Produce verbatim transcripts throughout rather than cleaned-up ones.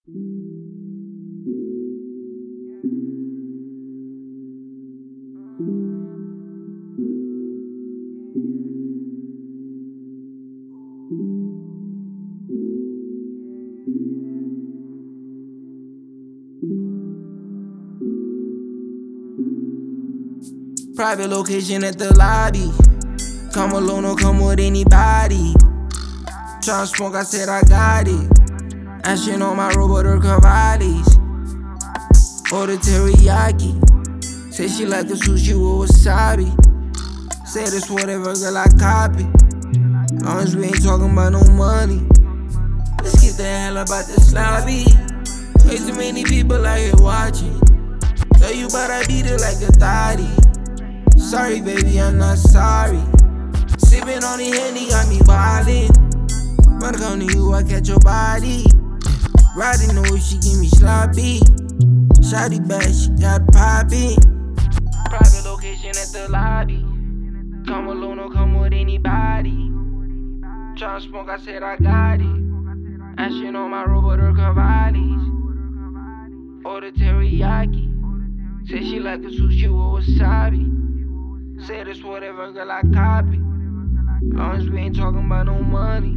Private location at the lobby. Come alone or come with anybody. Tryna smoke, I said I got it. Ashing on my robot or Cavallis. Order teriyaki. Say she like the sushi with wasabi. Said it's whatever, girl, I copy. Long as we ain't talking about no money. Let's get the hell about this lobby. Way too many people out here watching. Tell you but I beat it like a thotty. Sorry baby, I'm not sorry. Sippin' on the Henny got me wildin'. When I come to you, I catch your body. Riding the way she give me sloppy. Shotty bad, she got poppin'. Private location at the lobby. Come alone or come with anybody. Tryna smoke, I said I got it. Ashing on my robot or Cavallis. Order teriyaki. Say she like the sushi with wasabi. Said it's whatever, girl, I copy. Long as we ain't talking about no money.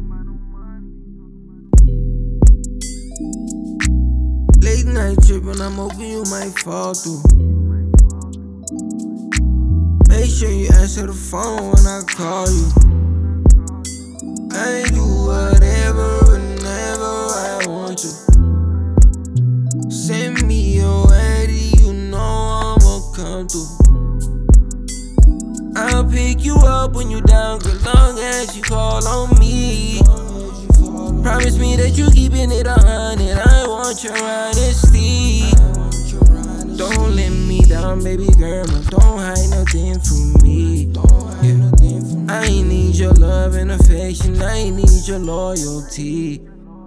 Late night trippin', I'm hoping you might fall through. Make sure you answer the phone when I call you. I do whatever, whenever I want to. Send me your I D, you know I'ma come through. I'll pick you up when you down, good long as you call on me. Promise me that you keeping it a hundred, I want your honesty. Don't let me down, baby girl, no, don't hide nothing from me. Yeah. I need your love and affection, I need your loyalty.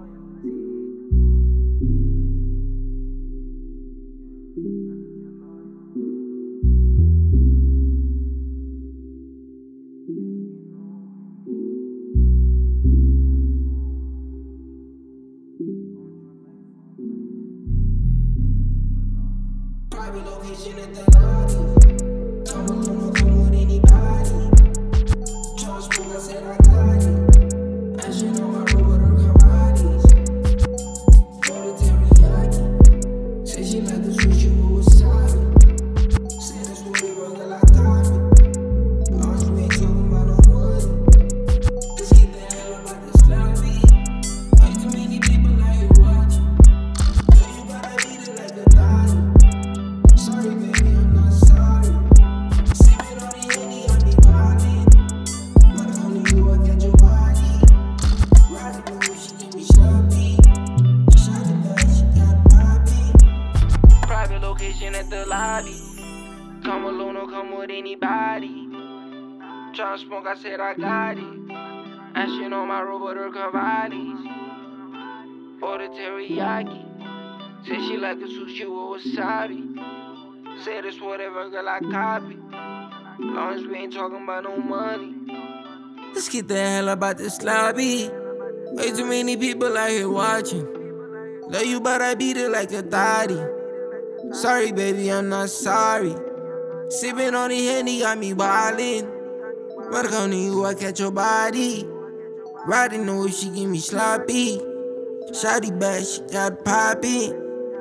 Private location at the lobby. Come alone or come with anybody. Tryna smoke, I said I got it. Ashing on my robot or Cavallis. Order teriyaki. Say she like the sushi with wasabi. Said it's whatever, girl, I got it. Long as we ain't talking about no money. Let's get the hell about this lobby. Way too many people out here watching. Tell you about I beat it like a thotty. Sorry baby, I'm not sorry. Sippin' on the Henny, I be wildin'. When I come to you, I catch your body. Riding the way she give me sloppy. Shotty bad, she got poppin'. Private location at the lobby. Come alone or come with anybody. Tryna smoke, I said I got it. Ashing on my robot or Cavallis. Order teriyaki. Say she like the sushi with wasabi. Said it's whatever, girl, I copy. Long as we ain't talking about no money. Let's get the hell about this lobby. Way too many people out here watching. Love you, but I beat it like a thotty. Sorry, baby, I'm not sorry. Sippin' on the Henny got me wildin'. When I come to you, I catch your body. Riding the way she give me sloppy. Shotty bad, she got poppin'.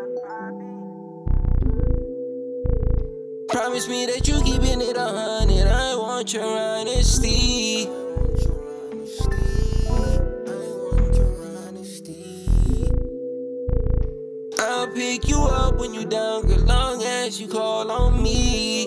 Promise me that you keeping it a hundred, I want your honesty. I'll pick you up when you down, good long as you call on me.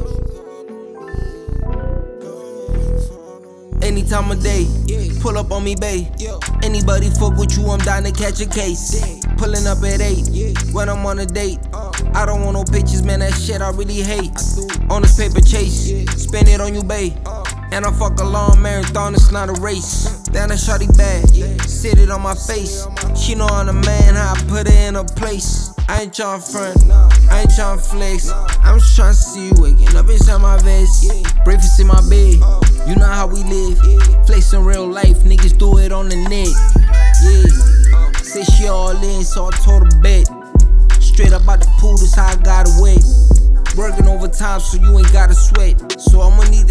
Any time of day, pull up on me, babe. Anybody fuck with you, I'm down to catch a case. Pulling up at eight, when I'm on a date. I don't want no pictures, man, that shit I really hate. On this paper chase, spend it on you, babe. And I fuck a long marathon, it's not a race. Down a shawty bad, sit it on my face. She know I'm the man, how I put her in her place. I ain't tryna front, I ain't tryna flex. I'm just tryna see you waking up inside my vest. Breakfast in my bed, you know how we live. Flex in real life, niggas do it on the net. Yeah. Say she all in, so I told her bet. Straight up out the pool, this how I gotta wait. Working overtime, so you ain't gotta sweat. So I'ma need